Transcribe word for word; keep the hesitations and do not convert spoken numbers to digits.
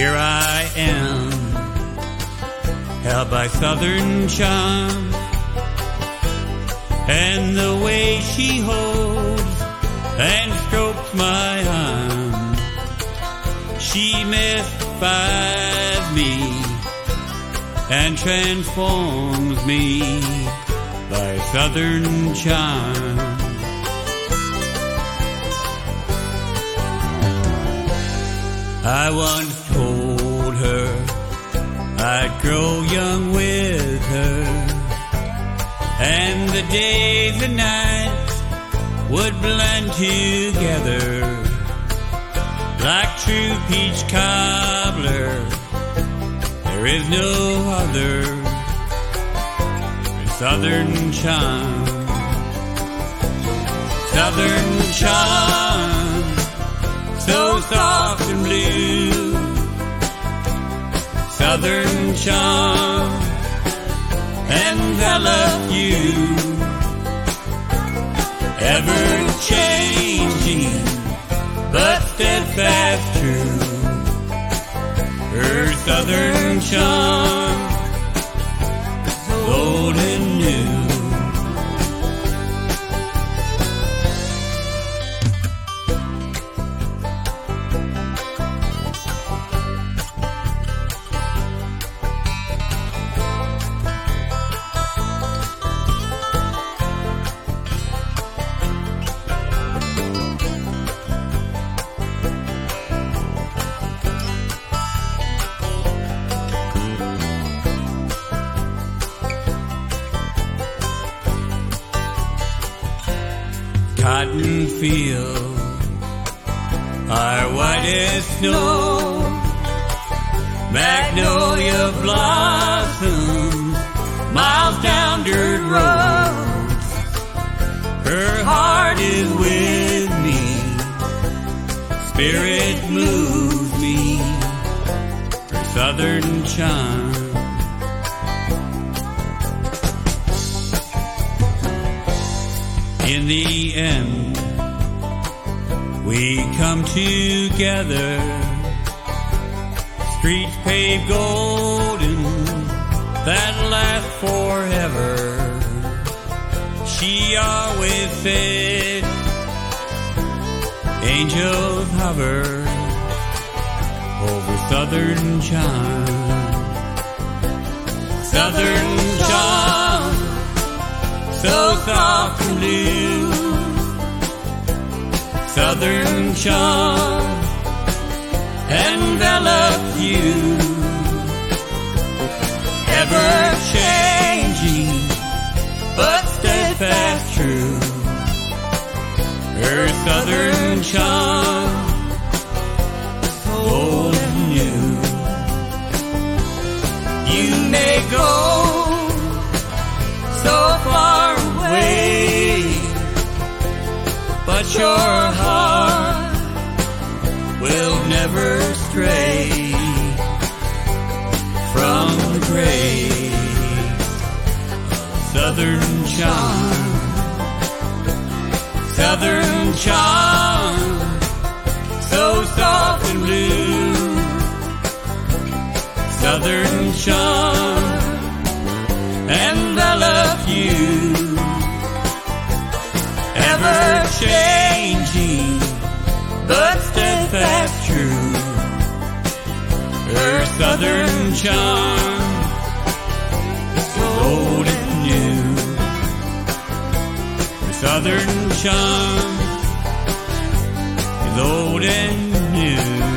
here I am, held by southern charm, and the way she holds and strokes my arm, she mystifies me and transforms me by southern charm. I once told her I'd grow young with her, and the days and nights would blend together like true peach cobbler. There is no other southern charm. Southern charm, so soft and blue. Southern charm envelop you, ever changing but steadfast true. Her southern charm, old and new. Cotton fields are white as snow, magnolia blossoms miles down dirt roads. Her heart is with me, spirit moves me, her southern charm. In the end, we come together, streets paved golden that last forever. She always said, angels hover over southern charm. Southern charm, so soft and blue. Southern charm envelop you, ever changing but steadfast true. Her southern charm, old and new. You may go so far away, but your heart will never stray from the grace of southern charm. Southern charm, so soft and blue. Southern charm envelop you, ever changing but steadfast true. Her southern charm is old and new. Her southern charm is old and new.